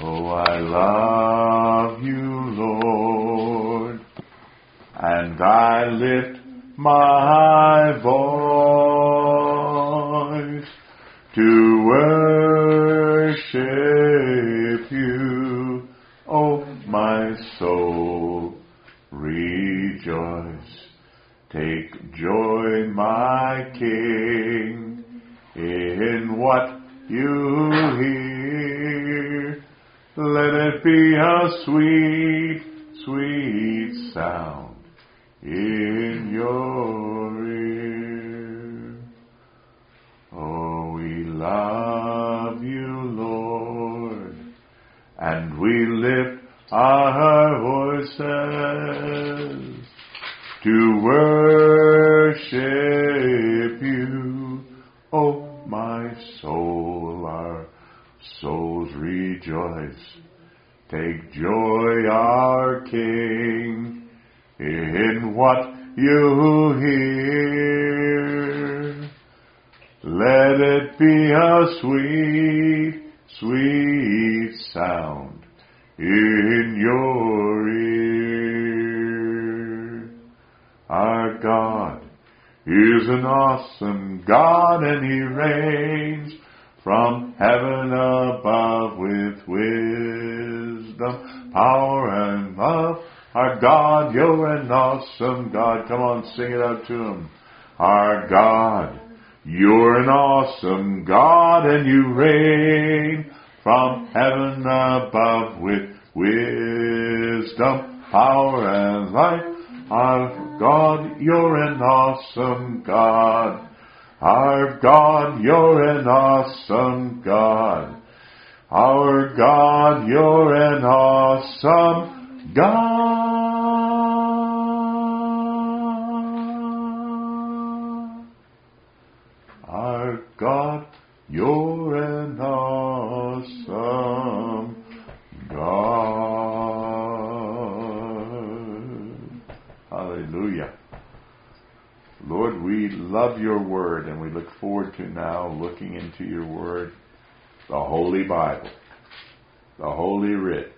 Oh, I love you, Lord, and I lift my voice to worship you. Oh, my soul, rejoice. Take joy, my King, in what you hear. Let it be a sweet, sweet sound in your ear. Oh, we love you, Lord, and we lift our voices to worship you. Oh, my soul, our souls rejoice. Take joy, our King, in what you hear. Let it be a sweet, sweet sound in your ear. Our God is an awesome God, and He reigns from heaven above with wisdom, power, and love. Our God, you're an awesome God. Come on, sing it out to Him. Our God, you're an awesome God, and you reign from heaven above with wisdom, power, and light. Our God, you're an awesome God. Our God, you're an awesome God. Our God, you're an awesome God. Our God, you're an awesome God. Hallelujah. Lord, we love your word, and we look forward to now looking into your word, the Holy Bible, the Holy Writ,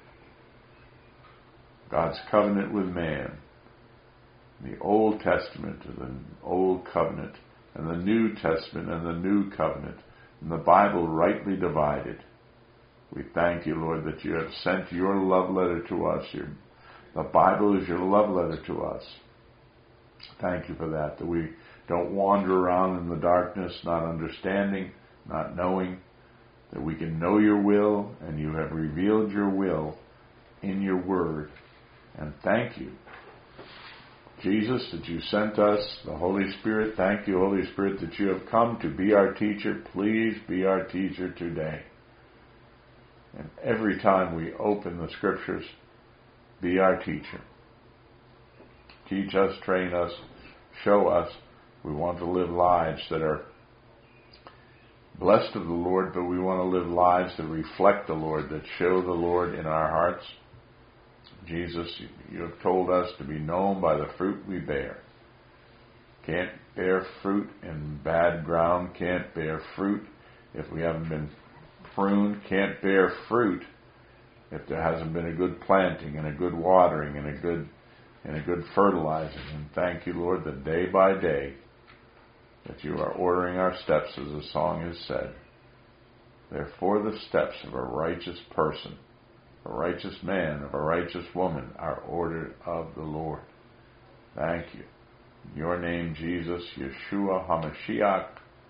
God's covenant with man, the Old Testament and the Old Covenant, and the New Testament and the New Covenant, and the Bible rightly divided. We thank you, Lord, that you have sent your love letter to us. The Bible is your love letter to us. Thank you for that we don't wander around in the darkness, not understanding, not knowing, that we can know your will, and you have revealed your will in your word. And thank you, Jesus, that you sent us, the Holy Spirit. Thank you, Holy Spirit, that you have come to be our teacher. Please be our teacher today. And every time we open the Scriptures, be our teacher. Teach us, train us, show us. We want to live lives that are blessed of the Lord, but we want to live lives that reflect the Lord, that show the Lord in our hearts. Jesus, you have told us to be known by the fruit we bear. Can't bear fruit in bad ground, can't bear fruit if we haven't been pruned, can't bear fruit if there hasn't been a good planting and a good watering and a good fertilizing. And thank you, Lord, that day by day that you are ordering our steps, as the song has said. Therefore the steps of a righteous person, a righteous man, of a righteous woman are ordered of the Lord. Thank you. In your name, Jesus, Yeshua HaMashiach,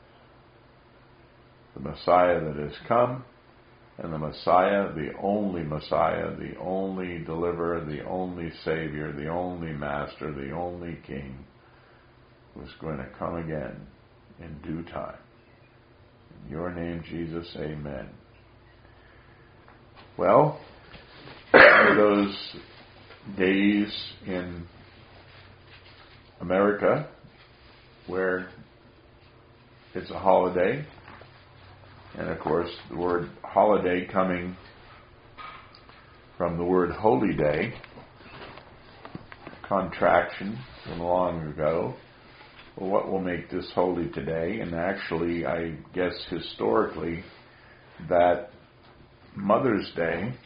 the Messiah that has come, and the Messiah, the only deliverer, the only Savior, the only Master, the only King, who's going to come again in due time. In your name, Jesus, amen. Well, one of those days in America where it's a holiday, and of course the word holiday coming from the word holy day, contraction from long ago. Well, what will make this holy today? And actually, I guess historically, that Mother's Day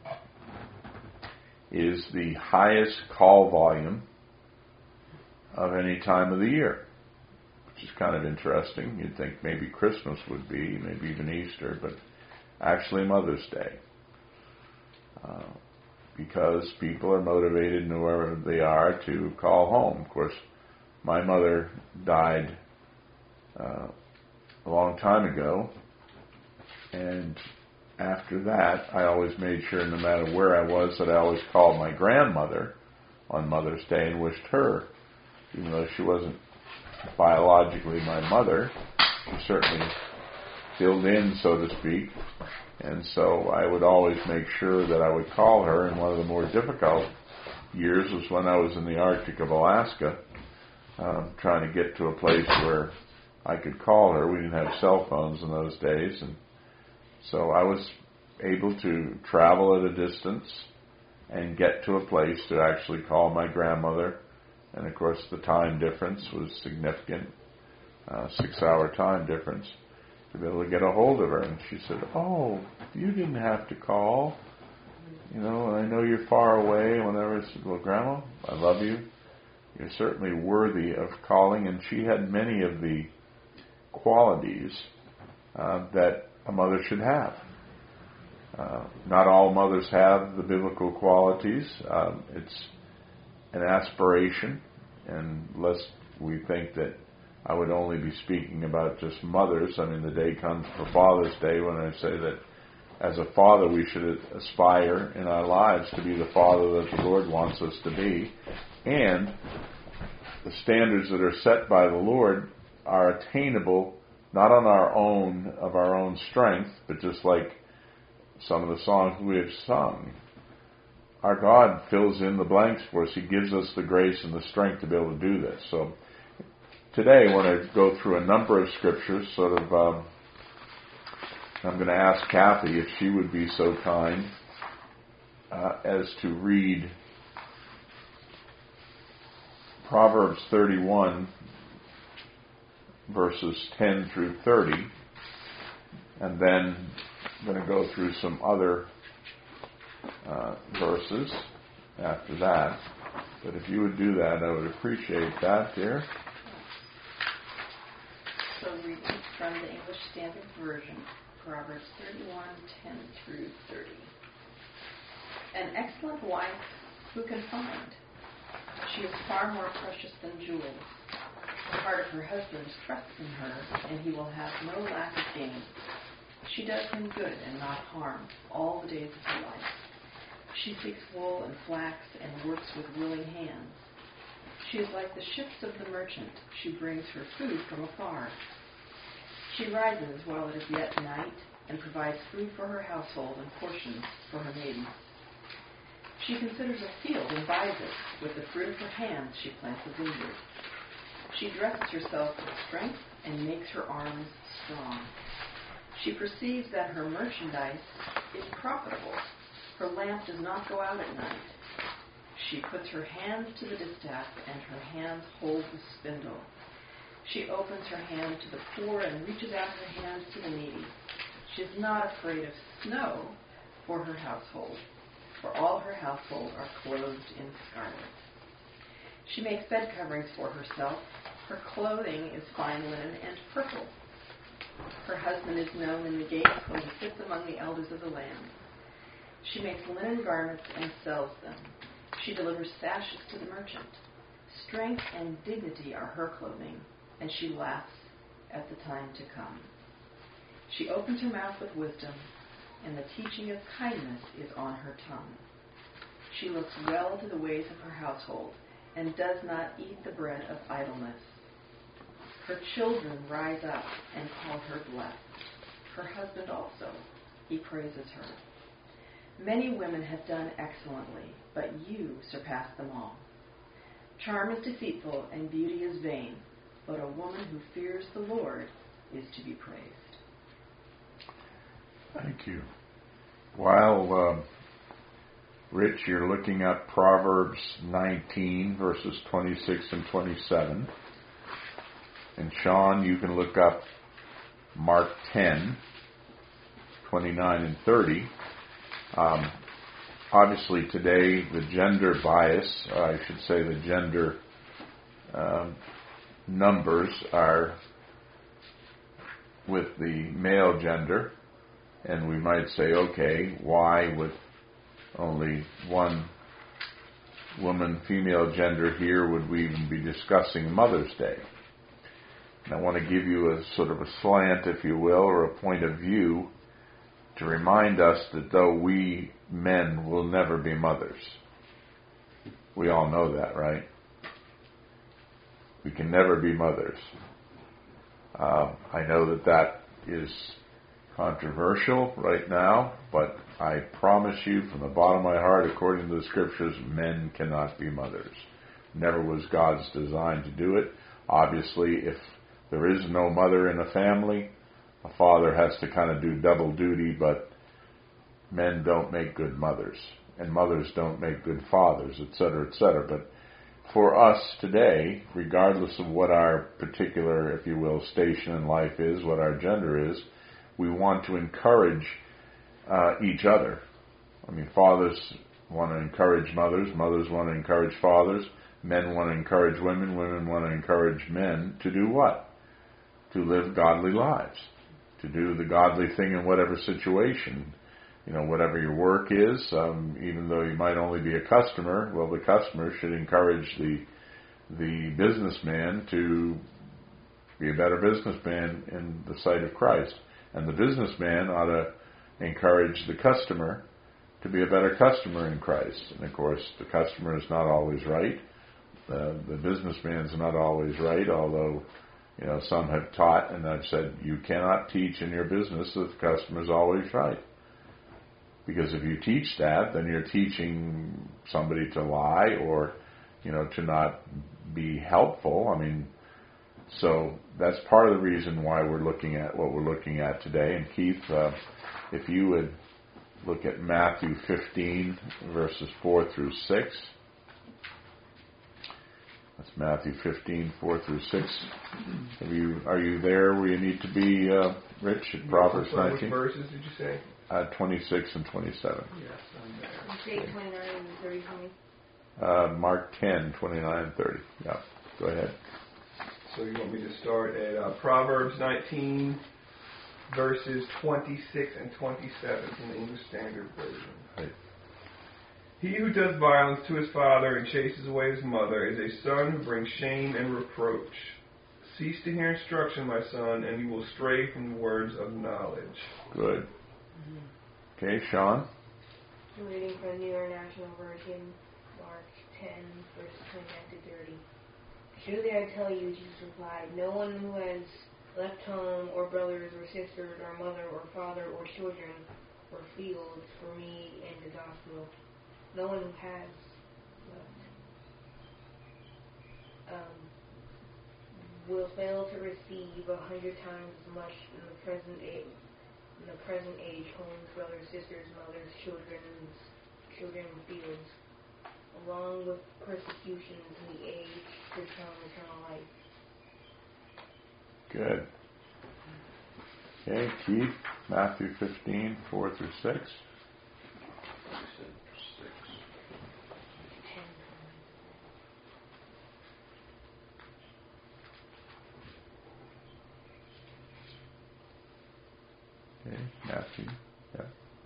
is the highest call volume of any time of the year, which is kind of interesting. You'd think maybe Christmas would be, maybe even Easter, but actually Mother's Day. Because people are motivated wherever they are to call home. Of course, my mother died a long time ago, and after that, I always made sure, no matter where I was, that I always called my grandmother on Mother's Day and wished her, even though she wasn't biologically my mother, she certainly filled in, so to speak. And so I would always make sure that I would call her. And one of the more difficult years was when I was in the Arctic of Alaska, trying to get to a place where I could call her. We didn't have cell phones in those days, and so I was able to travel at a distance and get to a place to actually call my grandmother. And of course the time difference was significant, 6-hour time difference, to be able to get a hold of her. And she said, "Oh, you didn't have to call. And I know you're far away." Whenever I said, "Well, Grandma, I love you. You're certainly worthy of calling." And she had many of the qualities that a mother should have. Not all mothers have the biblical qualities. It's an aspiration, and lest we think that I would only be speaking about just mothers. I mean, the day comes for Father's Day when I say that as a father we should aspire in our lives to be the father that the Lord wants us to be. And the standards that are set by the Lord are attainable not on our own strength, but just like some of the songs we have sung. Our God fills in the blanks for us. He gives us the grace and the strength to be able to do this. So today I want to go through a number of scriptures, I'm going to ask Kathy if she would be so kind as to read Proverbs 31, verses 10 through 30, and then I'm going to go through some other verses after that. But if you would do that, I would appreciate that, dear. So reading from the English Standard Version, Proverbs 31, 10 through 30. An excellent wife who can find? She is far more precious than jewels. The heart of her husband trusts in her, and he will have no lack of gain. She does him good and not harm all the days of her life. She seeks wool and flax and works with willing hands. She is like the ships of the merchant. She brings her food from afar. She rises while it is yet night and provides food for her household and portions for her maidens. She considers a field and buys it. With the fruit of her hands she plants a vineyard. She dresses herself with strength and makes her arms strong. She perceives that her merchandise is profitable. Her lamp does not go out at night. She puts her hands to the distaff, and her hands hold the spindle. She opens her hand to the poor and reaches out her hands to the needy. She is not afraid of snow for her household, for all her household are clothed in scarlet. She makes bed coverings for herself. Her clothing is fine linen and purple. Her husband is known in the gates when he sits among the elders of the land. She makes linen garments and sells them. She delivers sashes to the merchant. Strength and dignity are her clothing, and she laughs at the time to come. She opens her mouth with wisdom, and the teaching of kindness is on her tongue. She looks well to the ways of her household, and does not eat the bread of idleness. Her children rise up and call her blessed. Her husband also, he praises her. Many women have done excellently, but you surpass them all. Charm is deceitful and beauty is vain, but a woman who fears the Lord is to be praised. Thank you. While Rich, you're looking at Proverbs 19, verses 26 and 27. And Sean, you can look up Mark 10, 29 and 30. Obviously today the gender bias, I should say the gender numbers are with the male gender, and we might say, okay, why with only one woman, female gender here would we even be discussing Mother's Day? And I want to give you a sort of a slant, if you will, or a point of view to remind us that though we men will never be mothers. We all know that, right? We can never be mothers. I know that is controversial right now, but I promise you from the bottom of my heart, according to the scriptures, men cannot be mothers. Never was God's design to do it. Obviously, if there is no mother in a family, a father has to kind of do double duty, but men don't make good mothers, and mothers don't make good fathers, etc., etc. But for us today, regardless of what our particular, if you will, station in life is, what our gender is, we want to encourage each other. I mean, fathers want to encourage mothers, mothers want to encourage fathers, men want to encourage women, women want to encourage men to do what? To live godly lives, to do the godly thing in whatever situation. You know, whatever your work is, even though you might only be a customer, well, the customer should encourage the businessman to be a better businessman in the sight of Christ. And the businessman ought to encourage the customer to be a better customer in Christ. And of course, the customer is not always right. The businessman is not always right, although, you know, some have taught, and I've said, you cannot teach in your business that the customer is always right. Because if you teach that, then you're teaching somebody to lie or, you know, to not be helpful. I mean, so that's part of the reason why we're looking at what we're looking at today. And Keith, if you would look at Matthew 15, verses 4 through 6. That's Matthew 15, 4 through 6. Are you there where you need to be, Rich, at Proverbs 19? Which verses did you say? 26 and 27. Yes, I'm there. You say 29 and 30 for me? Mark 10, 29 and 30. Yeah, go ahead. So you want me to start at Proverbs 19, verses 26 and 27 from the English Standard Version. Right. He who does violence to his father and chases away his mother is a son who brings shame and reproach. Cease to hear instruction, my son, and you will stray from the words of knowledge. Good. Okay, Sean. I'm reading from the New International Version, Mark 10, verses 29 to 30. Truly I tell you, Jesus replied, no one who has left home or brothers or sisters or mother or father or children or fields for me and the gospel, no one who has left, will fail to receive 100 times as much in the present age, homes, brothers, sisters, mothers, children, and fields, along with persecutions in the age to come, eternal life. Good. Okay, Keith, Matthew 15, 4 through 6. 10. Okay, Matthew. Yeah.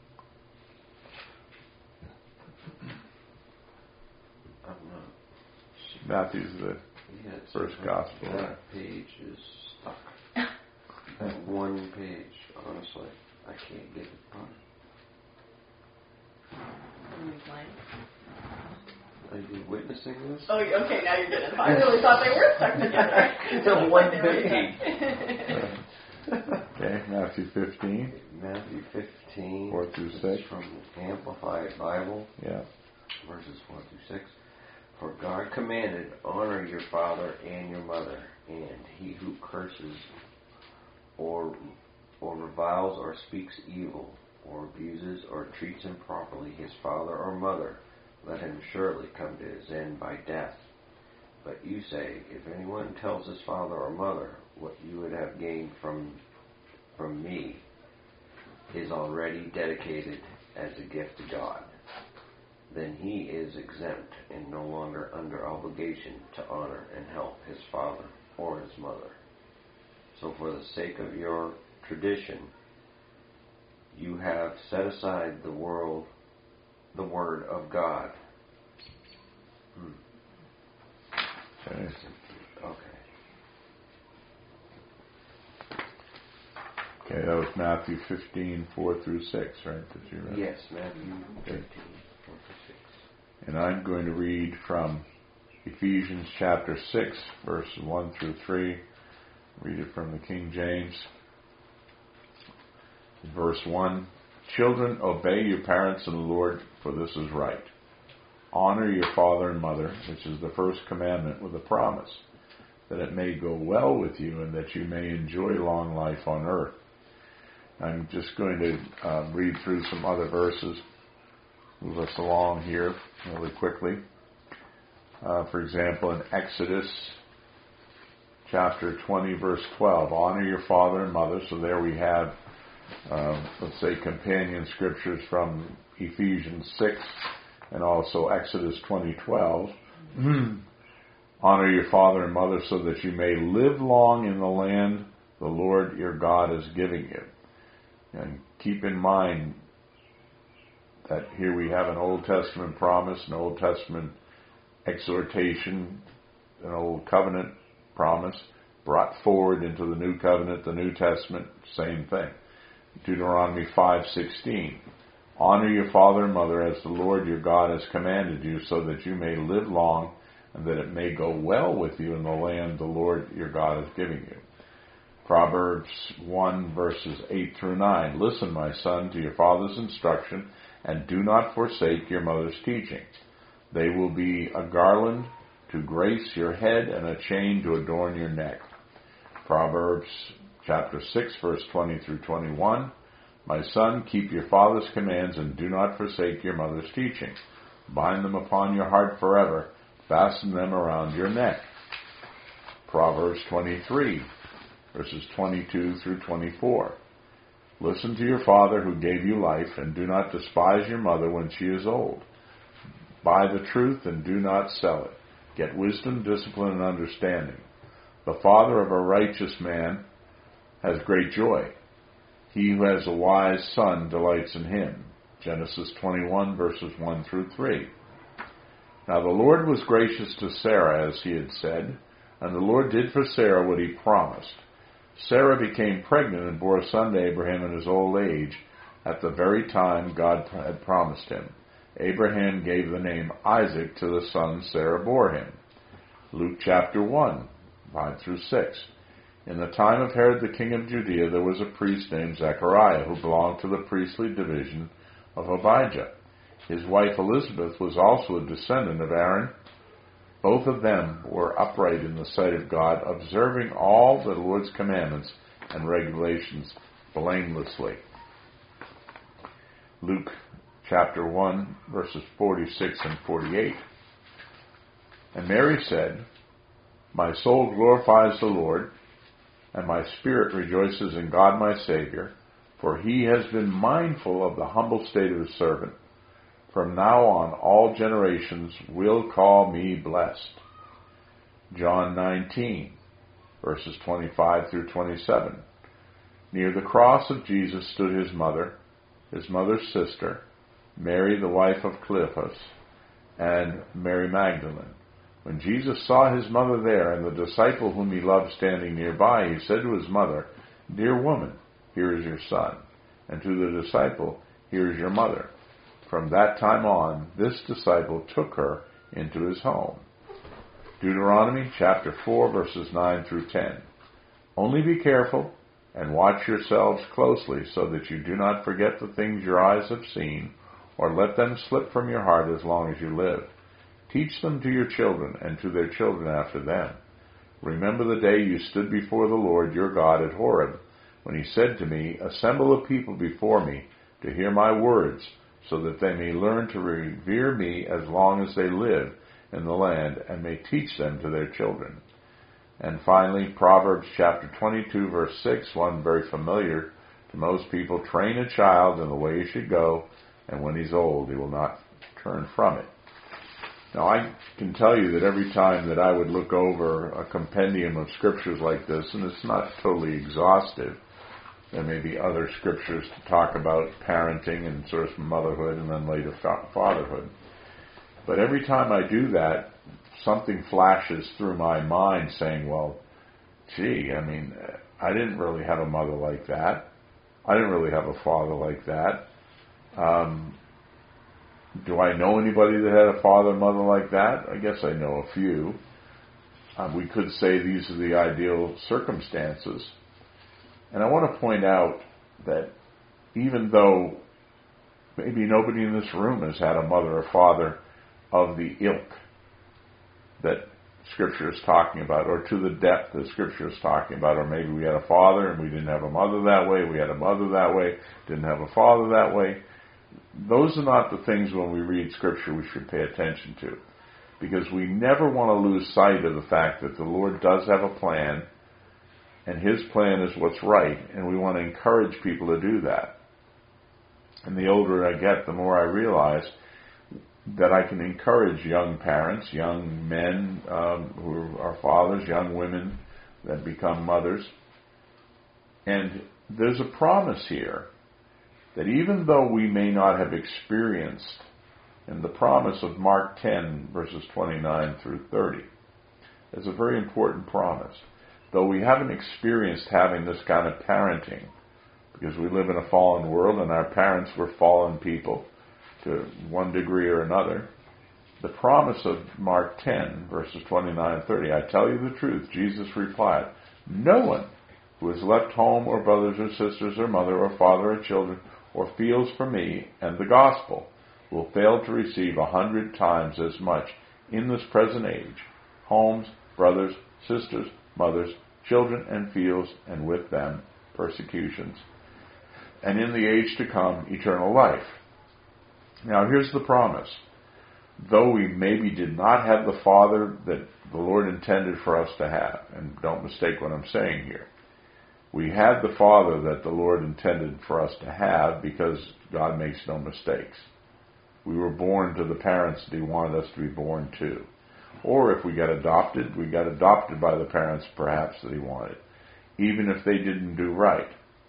Matthew's the first gospel. That page is stuck. That one page, honestly, I can't get it on. Are you witnessing this? Oh, okay, now you're getting it. I really thought they were stuck together. It's a one page. Okay, Matthew 15. Matthew 15. 4 through 6. This is from the Amplified Bible. Yeah. Verses 4 through 6. For God commanded, honor your father and your mother, and he who curses or reviles or speaks evil or abuses or treats improperly his father or mother, let him surely come to his end by death. But you say, if anyone tells his father or mother what you would have gained from me, is already dedicated as a gift to God, then he is exempt and no longer under obligation to honor and help his father or his mother. So for the sake of your tradition, you have set aside the word of God. Okay. Okay, that was Matthew 15, 4 through 6, right? That you read? Yes, Matthew 15, 4 through 6. And I'm going to read from Ephesians chapter 6, verse 1 through 3. Read it from the King James. Verse 1, Children, obey your parents in the Lord, for this is right. Honor your father and mother, which is the first commandment with a promise, that it may go well with you and that you may enjoy long life on earth. I'm just going to read through some other verses, move us along here really quickly. For example, in Exodus chapter 20, verse 12, honor your father and mother. So there we have, let's say, companion scriptures from Ephesians 6 and also Exodus 20:12. Honor your father and mother so that you may live long in the land the Lord your God is giving you. And keep in mind that here we have an Old Testament promise, an Old Testament exhortation, an Old Covenant promise brought forward into the New Covenant, the New Testament, same thing. Deuteronomy 5:16. Honor your father and mother as the Lord your God has commanded you, so that you may live long and that it may go well with you in the land the Lord your God is giving you. Proverbs 1, verses 8 through 9. Listen, my son, to your father's instruction, and do not forsake your mother's teaching. They will be a garland to grace your head and a chain to adorn your neck. Proverbs chapter 6, verse 20 through 21. My son, keep your father's commands and do not forsake your mother's teaching. Bind them upon your heart forever. Fasten them around your neck. Proverbs 23, verses 22 through 24. Listen to your father who gave you life, and do not despise your mother when she is old. Buy the truth and do not sell it. Get wisdom, discipline, and understanding. The father of a righteous man has great joy. He who has a wise son delights in him. Genesis 21, verses 1 through 3. Now the Lord was gracious to Sarah, as he had said, and the Lord did for Sarah what he promised. Sarah became pregnant and bore a son to Abraham in his old age, at the very time God had promised him. Abraham gave the name Isaac to the son Sarah bore him. Luke chapter 1, 5 through 6. In the time of Herod the king of Judea, there was a priest named Zechariah, who belonged to the priestly division of Abijah. His wife Elizabeth was also a descendant of Aaron. Both of them were upright in the sight of God, observing all the Lord's commandments and regulations blamelessly. Luke chapter 1, verses 46 and 48. And Mary said, My soul glorifies the Lord, and my spirit rejoices in God my Savior, for he has been mindful of the humble state of his servant. From now on, all generations will call me blessed. John 19, verses 25 through 27. Near the cross of Jesus stood his mother's sister, Mary the wife of Cleophas, and Mary Magdalene. When Jesus saw his mother there and the disciple whom he loved standing nearby, he said to his mother, Dear woman, here is your son. And to the disciple, Here is your mother. From that time on, this disciple took her into his home. Deuteronomy chapter 4, verses 9 through 10. Only be careful and watch yourselves closely, so that you do not forget the things your eyes have seen, or let them slip from your heart as long as you live. Teach them to your children and to their children after them. Remember the day you stood before the Lord your God at Horeb, when he said to me, Assemble a people before me to hear my words, so that they may learn to revere me as long as they live in the land, and may teach them to their children. And finally, Proverbs chapter 22, verse 6, one very familiar most people, train a child in the way he should go, and when he's old, he will not turn from it. Now, I can tell you that every time that I would look over a compendium of scriptures like this, and it's not totally exhaustive, there may be other scriptures to talk about parenting and sort of motherhood and then later fatherhood. But every time I do that, something flashes through my mind saying, well, gee, I mean, I didn't really have a mother like that. I didn't really have a father like that. Do I know anybody that had a father and mother like that? I guess I know a few. We could say these are the ideal circumstances. And I want to point out that even though maybe nobody in this room has had a mother or father of the ilk that Scripture is talking about, or to the depth that Scripture is talking about, or maybe we had a father and we didn't have a mother that way, we had a mother that way, didn't have a father that way. Those are not the things when we read Scripture we should pay attention to, because we never want to lose sight of the fact that the Lord does have a plan, and His plan is what's right, and we want to encourage people to do that. And the older I get, the more I realize that I can encourage young parents, young men who are fathers, young women that become mothers. And there's a promise here that even though we may not have experienced, in the promise of Mark 10, verses 29 through 30, is a very important promise. Though we haven't experienced having this kind of parenting, because we live in a fallen world and our parents were fallen people to one degree or another, the promise of Mark 10, verses 29 and 30, I tell you the truth, Jesus replied, no one who has left home or brothers or sisters or mother or father or children or fields for me and the gospel will fail to receive 100 times as much in this present age, homes, brothers, sisters, mothers, children, and fields, and with them persecutions, and in the age to come eternal life. Now here's the promise. Though we maybe did not have the Father that the Lord intended for us to have, and don't mistake what I'm saying here, we had the Father that the Lord intended for us to have because God makes no mistakes. We were born to the parents that He wanted us to be born to. Or if we got adopted by the parents perhaps that He wanted, even if they didn't do right.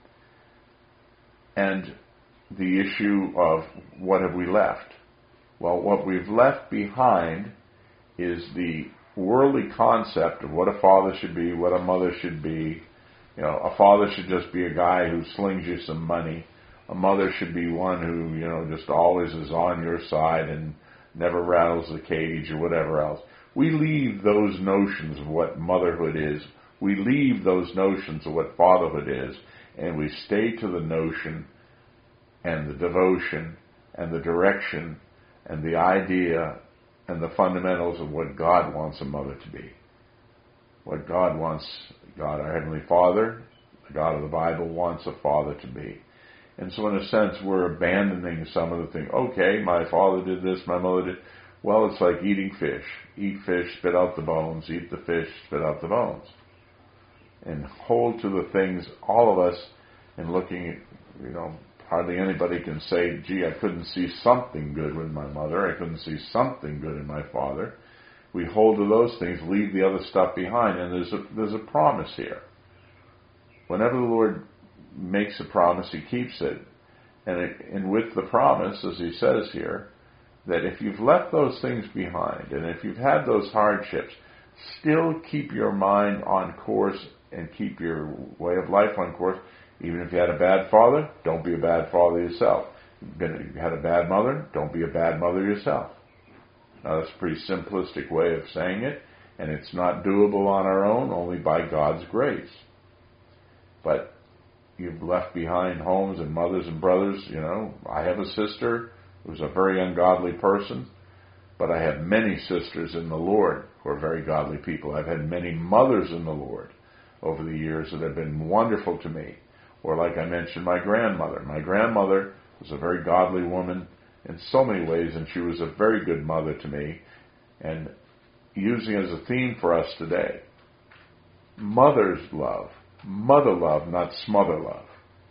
And the issue of what have we left? Well, what we've left behind is the worldly concept of what a father should be, what a mother should be. You know, a father should just be a guy who slings you some money. A mother should be one who, just always is on your side and never rattles the cage or whatever else. We leave those notions of what motherhood is. We leave those notions of what fatherhood is, and we stay to the notion and the devotion and the direction and the idea and the fundamentals of what God wants a mother to be. What God wants, God our Heavenly Father, the God of the Bible, wants a father to be. And so in a sense, we're abandoning some of the things. Okay, my father did this, my mother did. Well, it's like eating fish. Eat fish, spit out the bones. Eat the fish, spit out the bones. And hold to the things, all of us, in looking at, hardly anybody can say, gee, I couldn't see something good with my mother. I couldn't see something good in my father. We hold to those things, leave the other stuff behind, and there's a promise here. Whenever the Lord makes a promise, He keeps it. And with the promise, as He says here, that if you've left those things behind, and if you've had those hardships, still keep your mind on course and keep your way of life on course. Even if you had a bad father, don't be a bad father yourself. If you had a bad mother, don't be a bad mother yourself. Now that's a pretty simplistic way of saying it, and it's not doable on our own, only by God's grace. But you've left behind homes and mothers and brothers. I have a sister who's a very ungodly person, but I have many sisters in the Lord who are very godly people. I've had many mothers in the Lord over the years that have been wonderful to me. Or like I mentioned, my grandmother. My grandmother was a very godly woman in so many ways, and she was a very good mother to me. And using as a theme for us today, mother's love, mother love, not smother love.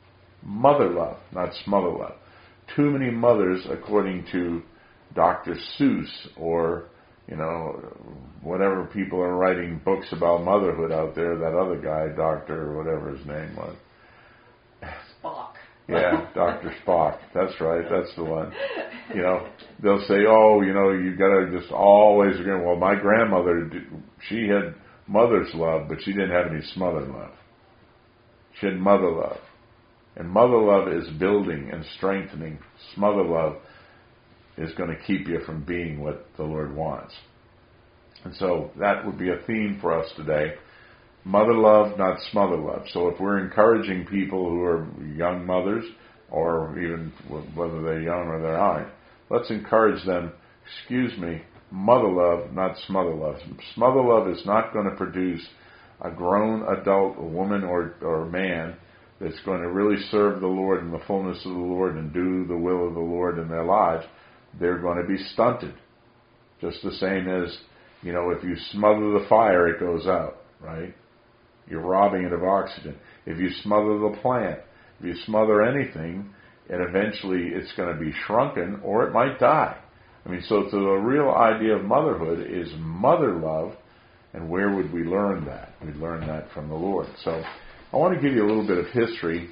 Mother love, not smother love. Too many mothers, according to Dr. Seuss or, whatever people are writing books about motherhood out there, that other guy, Doctor, or whatever his name was. Spock. Yeah, Dr. Spock. That's right. That's the one. They'll say, you got to just always agree. Well, my grandmother, she had mother's love, but she didn't have any smothered love. She had mother love. And mother love is building and strengthening. Smother love is going to keep you from being what the Lord wants. And so that would be a theme for us today. Mother love, not smother love. So if we're encouraging people who are young mothers, or even whether they're young or they aren't, let's encourage them, mother love, not smother love. Smother love is not going to produce a grown adult woman or man that's going to really serve the Lord in the fullness of the Lord and do the will of the Lord in their lives. They're going to be stunted. Just the same as, if you smother the fire, it goes out, right? You're robbing it of oxygen. If you smother the plant, if you smother anything, and eventually it's going to be shrunken or it might die. So the real idea of motherhood is mother love, and where would we learn that? We learn that from the Lord. So I want to give you a little bit of history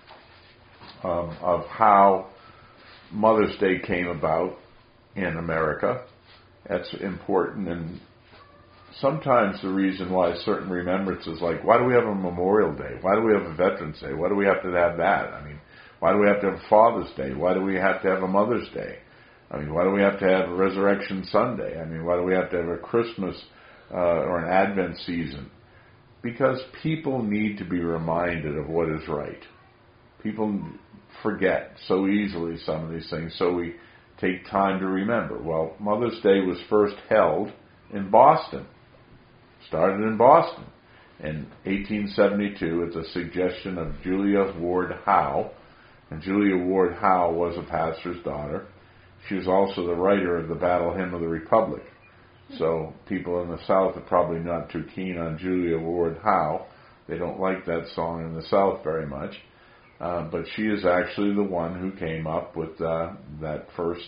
of how Mother's Day came about in America. That's important, and sometimes the reason why certain remembrances, like why do we have a Memorial Day? Why do we have a Veterans Day? Why do we have to have that? Why do we have to have Father's Day? Why do we have to have a Mother's Day? Why do we have to have a Resurrection Sunday? Why do we have to have a Christmas or an Advent season? Because people need to be reminded of what is right. People forget so easily some of these things, so we take time to remember. Well, Mother's Day was first held in Boston. Started in Boston in 1872 at the suggestion of Julia Ward Howe. And Julia Ward Howe was a pastor's daughter. She was also the writer of the Battle Hymn of the Republic. So people in the South are probably not too keen on Julia Ward Howe. They don't like that song in the South very much. But she is actually the one who came up with that first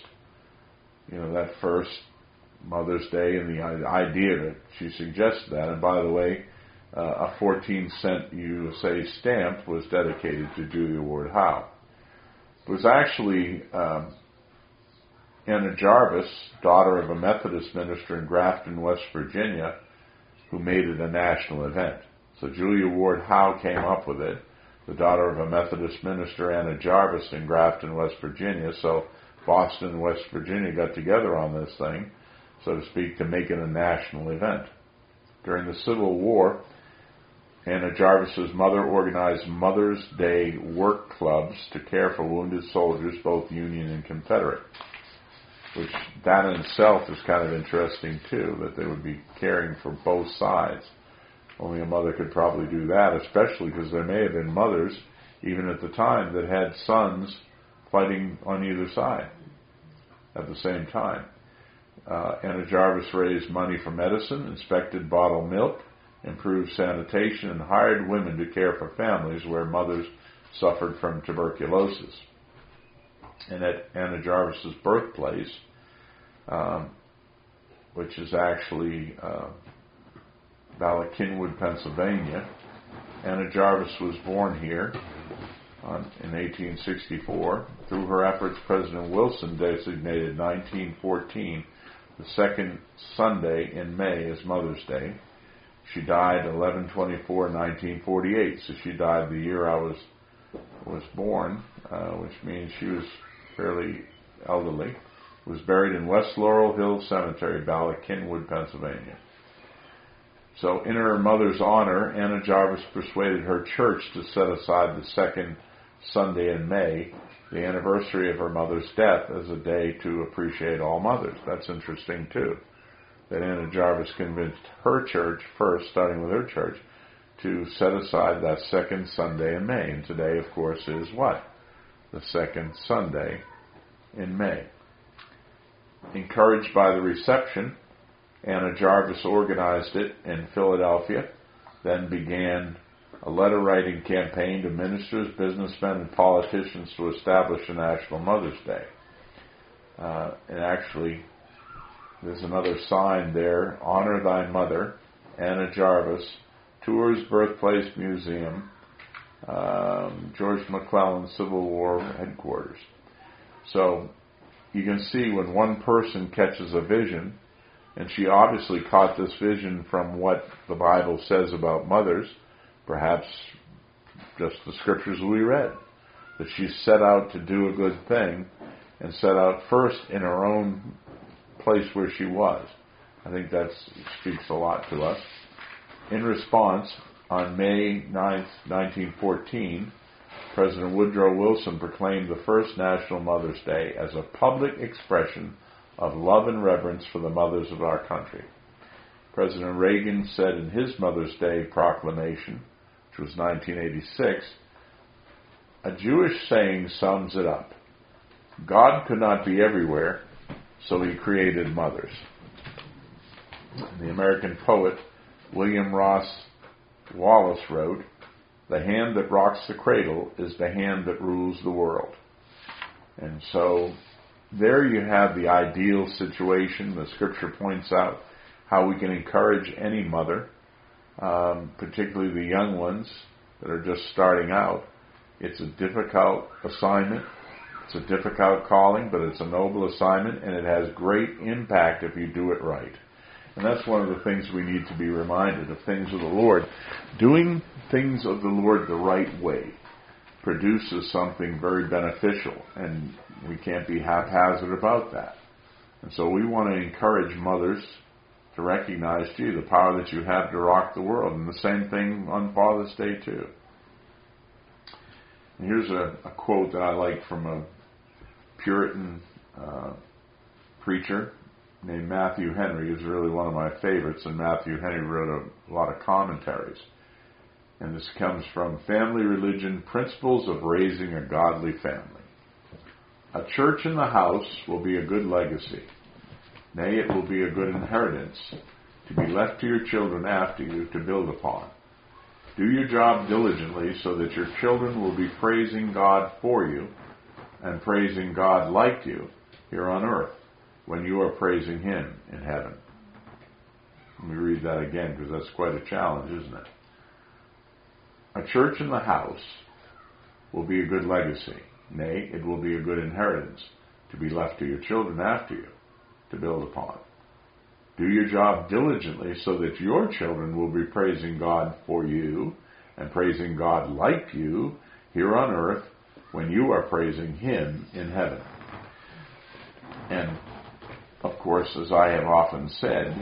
Mother's Day, and the idea that she suggested that. And by the way, a 14-cent USA stamp was dedicated to Julia Ward Howe. It was actually Anna Jarvis, daughter of a Methodist minister in Grafton, West Virginia, who made it a national event. So Julia Ward Howe came up with it, the daughter of a Methodist minister, Anna Jarvis, in Grafton, West Virginia. So Boston and West Virginia got together on this thing, so to speak, to make it a national event. During the Civil War, Anna Jarvis's mother organized Mother's Day work clubs to care for wounded soldiers, both Union and Confederate. Which that in itself is kind of interesting too, that they would be caring for both sides. Only a mother could probably do that, especially because there may have been mothers, even at the time, that had sons fighting on either side at the same time. Anna Jarvis raised money for medicine, inspected bottled milk, improved sanitation, and hired women to care for families where mothers suffered from tuberculosis. And at Anna Jarvis's birthplace, which is actually Ballackinwood, Pennsylvania, Anna Jarvis was born here in 1864. Through her efforts, President Wilson designated 1914 the second Sunday in May as Mother's Day. She died 11/24/1948, so she died the year I was born, which means she was fairly elderly. Was buried in West Laurel Hill Cemetery, Ballackinwood, Pennsylvania. So in her mother's honor, Anna Jarvis persuaded her church to set aside the second Sunday in May, the anniversary of her mother's death, as a day to appreciate all mothers. That's interesting too, that Anna Jarvis convinced her church first, starting with her church, to set aside that second Sunday in May. And today, of course, is what? The second Sunday in May. Encouraged by the reception, Anna Jarvis organized it in Philadelphia, then began a letter-writing campaign to ministers, businessmen, and politicians to establish a National Mother's Day. And actually, there's another sign there, Honor Thy Mother, Anna Jarvis, Tours Birthplace Museum, George McClellan Civil War Headquarters. So you can see when one person catches a vision, and she obviously caught this vision from what the Bible says about mothers, perhaps just the scriptures we read, that she set out to do a good thing and set out first in her own place where she was. I think that speaks a lot to us. In response, on May 9th, 1914, President Woodrow Wilson proclaimed the first National Mother's Day as a public expression of love and reverence for the mothers of our country. President Reagan said in his Mother's Day proclamation, which was 1986, a Jewish saying sums it up. God could not be everywhere, so he created mothers. The American poet William Ross Wallace wrote, "The hand that rocks the cradle is the hand that rules the world." And so there you have the ideal situation. The scripture points out how we can encourage any mother, particularly the young ones that are just starting out. It's a difficult assignment. It's a difficult calling, but it's a noble assignment, and it has great impact if you do it right. And that's one of the things we need to be reminded of, things of the Lord. Doing things of the Lord the right way produces something very beneficial, and we can't be haphazard about that. And so we want to encourage mothers to recognize, gee, the power that you have to rock the world, and the same thing on Father's Day too. And here's a quote that I like from a Puritan preacher named Matthew Henry. He's really one of my favorites, and Matthew Henry wrote a lot of commentaries. And this comes from Family Religion, Principles of Raising a Godly Family. A church in the house will be a good legacy. Nay, it will be a good inheritance to be left to your children after you to build upon. Do your job diligently so that your children will be praising God for you and praising God like you here on earth when you are praising Him in heaven. Let me read that again, because that's quite a challenge, isn't it? A church in the house will be a good legacy. Nay, it will be a good inheritance to be left to your children after you to build upon. Do your job diligently so that your children will be praising God for you and praising God like you here on earth when you are praising Him in heaven. And, of course, as I have often said,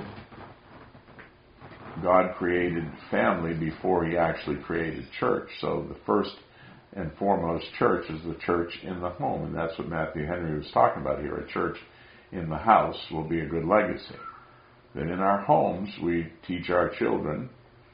God created family before He actually created church. So the first and foremost church is the church in the home. And that's what Matthew Henry was talking about here. A church in the house will be a good legacy. Then in our homes, we teach our children.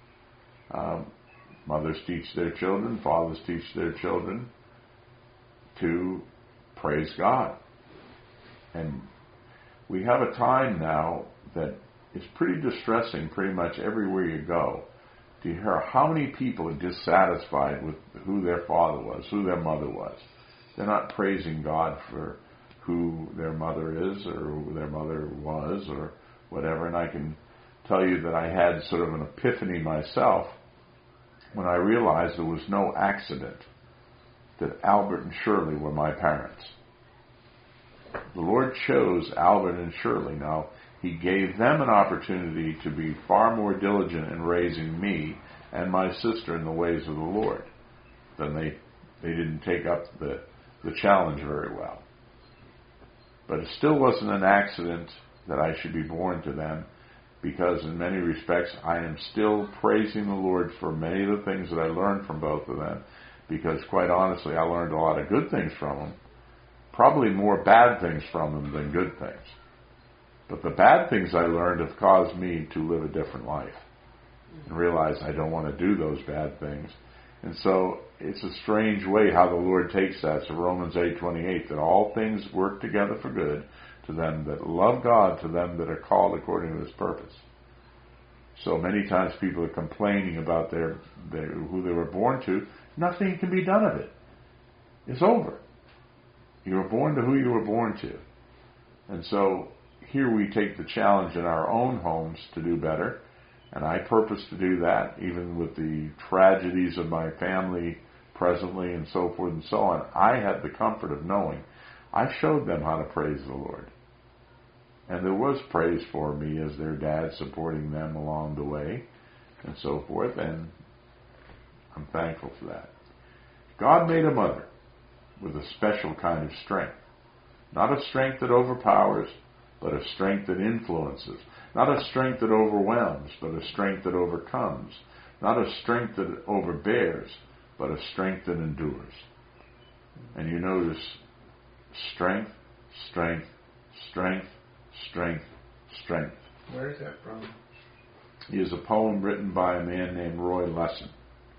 Mothers teach their children. Fathers teach their children to praise God. And we have a time now that is pretty distressing pretty much everywhere you go to hear how many people are dissatisfied with who their father was, who their mother was. They're not praising God for who their mother is or who their mother was or whatever. And I can tell you that I had sort of an epiphany myself when I realized there was no accident that Albert and Shirley were my parents. The Lord chose Albert and Shirley. Now, He gave them an opportunity to be far more diligent in raising me and my sister in the ways of the Lord. Then they didn't take up the challenge very well. But it still wasn't an accident that I should be born to them, because in many respects I am still praising the Lord for many of the things that I learned from both of them, because quite honestly I learned a lot of good things from them, probably more bad things from them than good things. But the bad things I learned have caused me to live a different life and realize I don't want to do those bad things. And so it's a strange way how the Lord takes that. So Romans 8:28, that all things work together for good to them that love God, to them that are called according to His purpose. So many times people are complaining about who they were born to. Nothing can be done of it. It's over. You were born to who you were born to. And so here we take the challenge in our own homes to do better. And I purpose to do that, even with the tragedies of my family presently and so forth and so on. I had the comfort of knowing I showed them how to praise the Lord. And there was praise for me as their dad, supporting them along the way and so forth. And I'm thankful for that. God made a mother with a special kind of strength. Not a strength that overpowers, but a strength that influences. Not a strength that overwhelms, but a strength that overcomes. Not a strength that overbears, but a strength that endures. And you notice strength, strength, strength, strength, strength. Where is that from? It is a poem written by a man named Roy Lesson.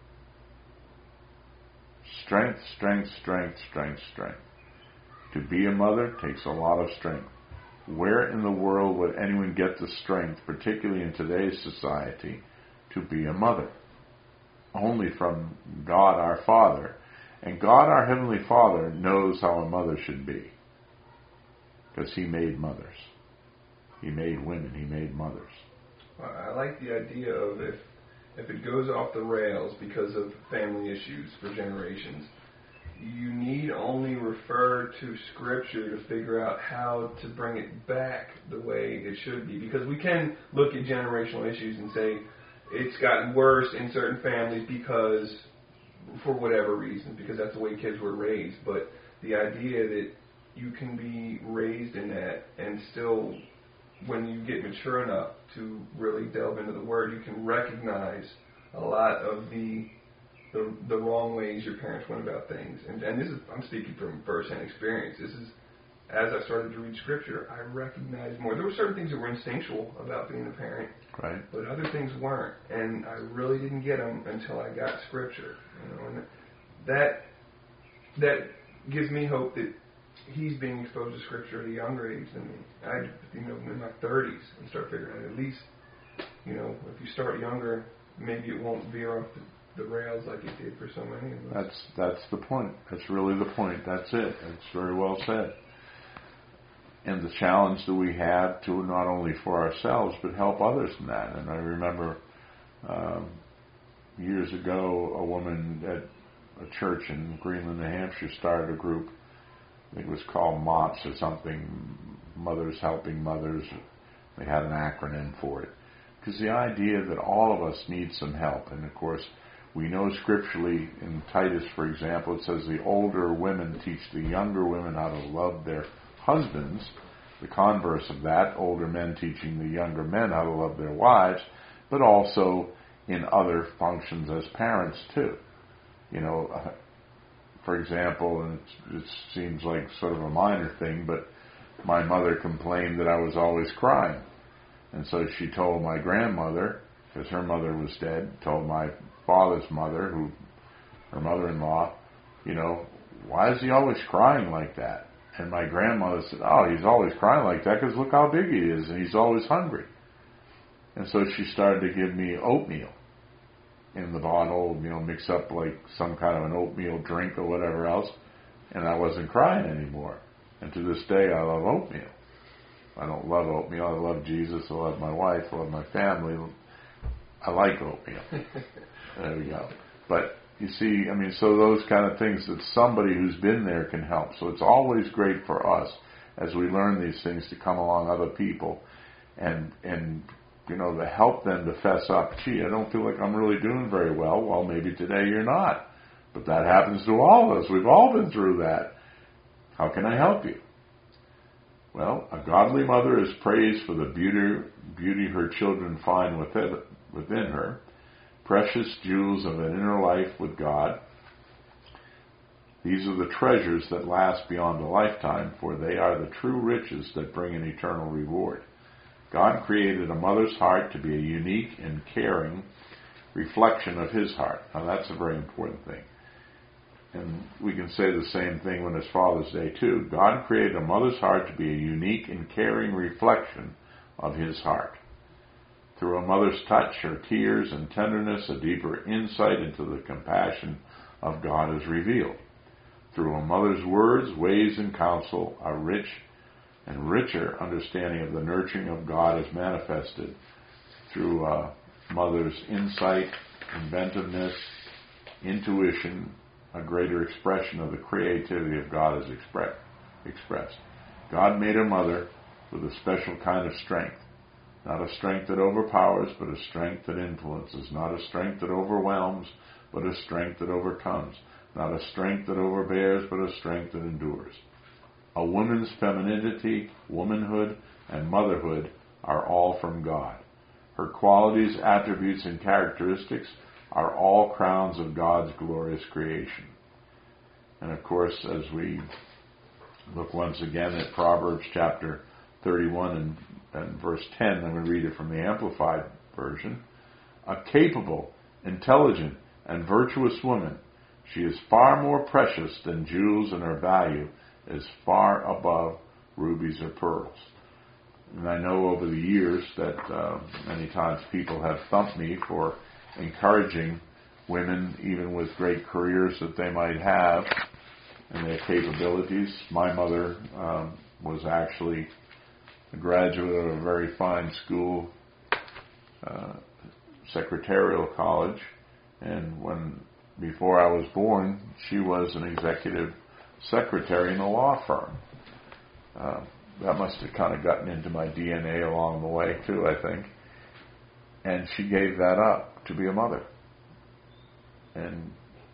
Strength, strength, strength, strength, strength. To be a mother takes a lot of strength. Where in the world would anyone get the strength, particularly in today's society, to be a mother? Only from God our Father. And God our Heavenly Father knows how a mother should be. Because He made mothers. He made women. He made mothers. I like the idea of if it goes off the rails because of family issues for generations, you need only refer to Scripture to figure out how to bring it back the way it should be. Because we can look at generational issues and say it's gotten worse in certain families because, for whatever reason, because that's the way kids were raised. But the idea that you can be raised in that and still, when you get mature enough to really delve into the Word, you can recognize a lot of the wrong ways your parents went about things. And this is, I'm speaking from first-hand experience. This is, as I started to read Scripture, I recognized more. There were certain things that were instinctual about being a parent, Right. but other things weren't. And I really didn't get them until I got Scripture. And that gives me hope that he's being exposed to Scripture at a younger age than me. I, in my 30s, and start figuring out at least, if you start younger, maybe it won't veer off the rails like it did for so many of us. That's the point. That's really the point. That's it. It's very well said. And the challenge that we have to not only for ourselves, but help others in that. And I remember years ago, a woman at a church in Greenland, New Hampshire, started a group. I think it was called MOPS or something, Mothers Helping Mothers. They had an acronym for it. Because the idea that all of us need some help. And of course, we know scripturally in Titus, for example, it says the older women teach the younger women how to love their husbands. The converse of that, older men teaching the younger men how to love their wives, but also in other functions as parents too. For example, and it seems like sort of a minor thing, but my mother complained that I was always crying. And so she told my grandmother, because her mother was dead, told my father's mother, her mother-in-law, why is he always crying like that? And my grandmother said, he's always crying like that because look how big he is, and he's always hungry. And so she started to give me oatmeal in the bottle, mix up like some kind of an oatmeal drink or whatever else, and I wasn't crying anymore. And to this day, I love oatmeal. I don't love oatmeal. I love Jesus. I love my wife. I love my family. I like oatmeal. There we go. But you see, so those kind of things that somebody who's been there can help. So it's always great for us as we learn these things to come along other people and to help them to fess up. Gee, I don't feel like I'm really doing very well. Well, maybe today you're not. But that happens to all of us. We've all been through that. How can I help you? Well, a godly mother is praised for the beauty her children find within her, precious jewels of an inner life with God. These are the treasures that last beyond a lifetime, for they are the true riches that bring an eternal reward. God created a mother's heart to be a unique and caring reflection of His heart. Now that's a very important thing. And we can say the same thing when it's Father's Day too. God created a mother's heart to be a unique and caring reflection of His heart. Through a mother's touch, her tears and tenderness, a deeper insight into the compassion of God is revealed. Through a mother's words, ways, and counsel, a rich and richer understanding of the nurturing of God is manifested. Through a mother's insight, inventiveness, intuition, a greater expression of the creativity of God is expressed. God made a mother with a special kind of strength. Not a strength that overpowers, but a strength that influences. Not a strength that overwhelms, but a strength that overcomes. Not a strength that overbears, but a strength that endures. A woman's femininity, womanhood, and motherhood are all from God. Her qualities, attributes, and characteristics are all crowns of God's glorious creation. And of course, as we look once again at Proverbs chapter 31 and verse 10, I'm going to read it from the Amplified Version. A capable, intelligent, and virtuous woman, she is far more precious than jewels, and her value is far above rubies or pearls. And I know over the years that many times people have thumped me for encouraging women, even with great careers that they might have and their capabilities. My mother was actually a graduate of a very fine school, secretarial college, and before I was born, she was an executive secretary in a law firm. That must have kind of gotten into my DNA along the way too, I think. And she gave that up to be a mother and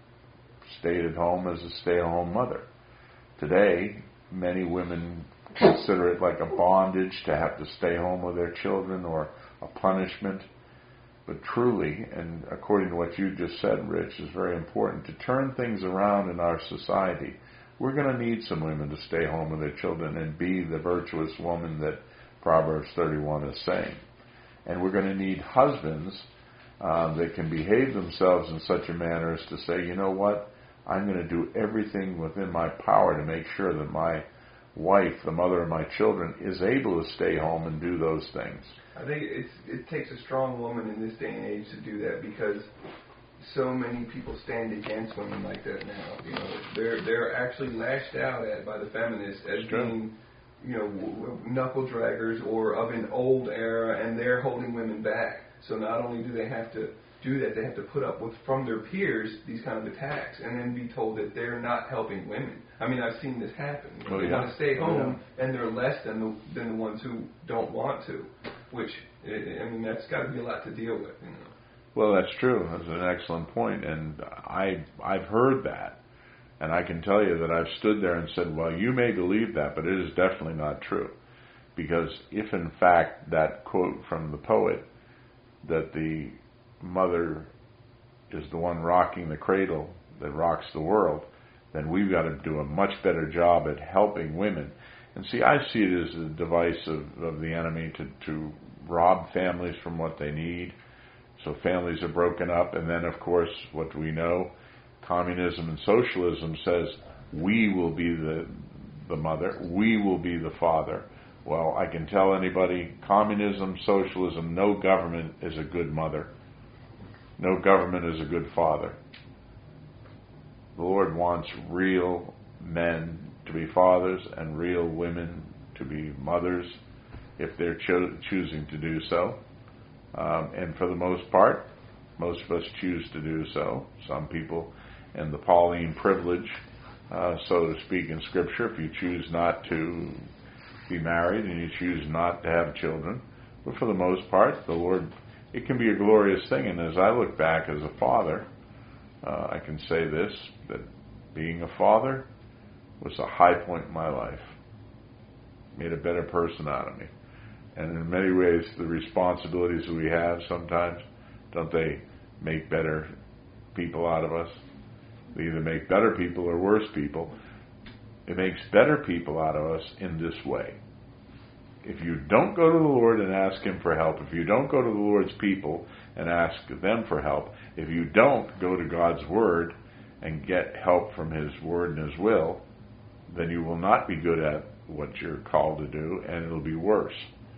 stayed at home as a stay-at-home mother. Today, many women consider it like a bondage to have to stay home with their children or a punishment. But truly, and according to what you just said, Rich, is very important to turn things around in our society. We're going to need some women to stay home with their children and be the virtuous woman that Proverbs 31 is saying. And we're going to need husbands that can behave themselves in such a manner as to say, you know what, I'm going to do everything within my power to make sure that my wife, the mother of my children, is able to stay home and do those things. I think it takes a strong woman in this day and age to do that, because so many people stand against women like that now. You know, they're actually lashed out at by the feminists as being, you know, knuckle draggers or of an old era, and they're holding women back. So not only do they have to do that, they have to put up with, from their peers, these kind of attacks, and then be told that they're not helping women. I mean, I've seen this happen. They want to stay home, and they're less than the ones who don't want to, which, I mean, that's got to be a lot to deal with, you know. Well, that's true. That's an excellent point, and I've heard that, and I can tell you that I've stood there and said, well, you may believe that, but it is definitely not true, because if in fact that quote from the poet, that the mother is the one rocking the cradle that rocks the world, then we've got to do a much better job at helping women. And see, I see it as a device of the enemy to rob families from what they need. So families are broken up, and then, of course, what do we know? Communism and socialism says, we will be the mother, we will be the father. Well, I can tell anybody, communism, socialism, no government is a good mother. No government is a good father. The Lord wants real men to be fathers and real women to be mothers if they're choosing to do so. And for the most part, most of us choose to do so. Some people in the Pauline privilege, so to speak, in Scripture, if you choose not to be married and you choose not to have children. But for the most part, the Lord, it can be a glorious thing. And as I look back as a father, I can say this, that being a father was a high point in my life. Made a better person out of me. And in many ways, the responsibilities that we have sometimes, don't they make better people out of us? They either make better people or worse people. It makes better people out of us in this way. If you don't go to the Lord and ask Him for help, if you don't go to the Lord's people and ask them for help, if you don't go to God's Word and get help from His Word and His will, then you will not be good at what you're called to do, and it'll be worse.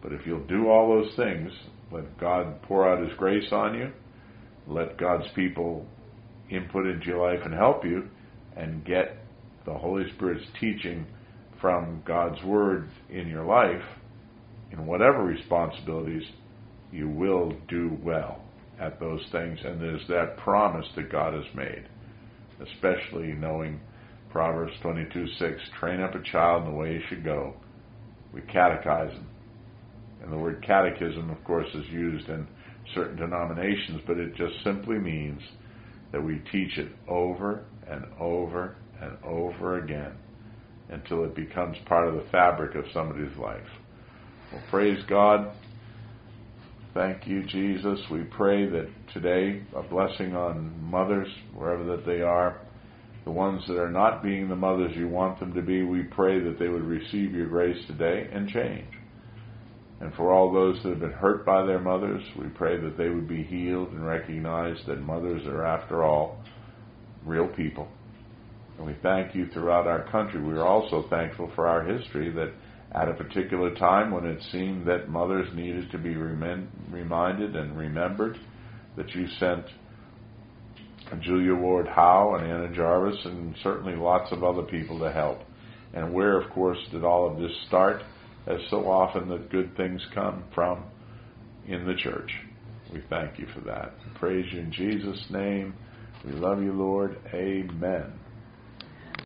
But if you'll do all those things, let God pour out His grace on you, let God's people input into your life and help you, and get the Holy Spirit's teaching from God's Word in your life, in whatever responsibilities, you will do well at those things. And there's that promise that God has made, especially knowing Proverbs 22:6, train up a child in the way he should go. We catechize him. And the word catechism, of course, is used in certain denominations, but it just simply means that we teach it over and over and over again until it becomes part of the fabric of somebody's life. Well, praise God. Thank you, Jesus. We pray that today a blessing on mothers, wherever that they are. The ones that are not being the mothers you want them to be, we pray that they would receive your grace today and change. And for all those that have been hurt by their mothers, we pray that they would be healed and recognize that mothers are, after all, real people. And we thank you throughout our country. We are also thankful for our history, that at a particular time when it seemed that mothers needed to be reminded and remembered, that you sent Julia Ward Howe and Anna Jarvis and certainly lots of other people to help. And where, of course, did all of this start? As so often that good things come from in the church. We thank you for that. We praise you in Jesus' name. We love you, Lord. Amen.